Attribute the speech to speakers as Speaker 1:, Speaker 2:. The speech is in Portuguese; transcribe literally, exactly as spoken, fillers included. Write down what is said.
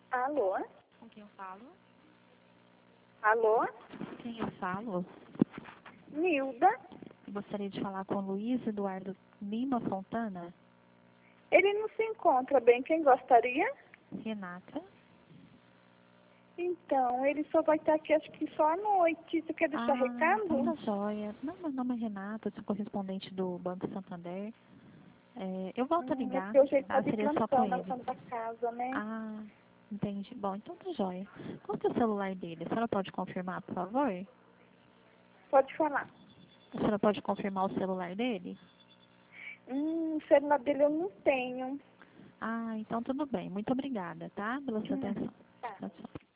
Speaker 1: Alô?
Speaker 2: Com quem eu falo?
Speaker 1: Alô?
Speaker 2: Quem eu falo?
Speaker 1: Nilda?
Speaker 2: Gostaria de falar com o Luiz Eduardo Lima Fontana.
Speaker 1: Ele não se encontra bem. Quem gostaria?
Speaker 2: Renata.
Speaker 1: Então, ele só vai estar aqui acho que só à noite. Você quer deixar
Speaker 2: Ah,
Speaker 1: recado?
Speaker 2: tá joia. Não, meu nome é Renata, eu sou correspondente do Banco Santander. É, eu volto a
Speaker 1: Hum, é
Speaker 2: ligar,
Speaker 1: porque hoje ele está
Speaker 2: tá?
Speaker 1: de
Speaker 2: Seria só com
Speaker 1: plantão na
Speaker 2: ele.
Speaker 1: Santa Casa, né?
Speaker 2: Ah, entendi. Bom, então tá joia. Qual que é o celular dele? A senhora pode confirmar, por favor?
Speaker 1: Pode falar.
Speaker 2: A senhora pode confirmar o celular dele?
Speaker 1: Hum, o celular dele eu não tenho.
Speaker 2: Ah, então tudo bem. Muito obrigada, tá? Pela sua
Speaker 1: Hum,
Speaker 2: atenção.
Speaker 1: tá.
Speaker 2: Tchau, tchau.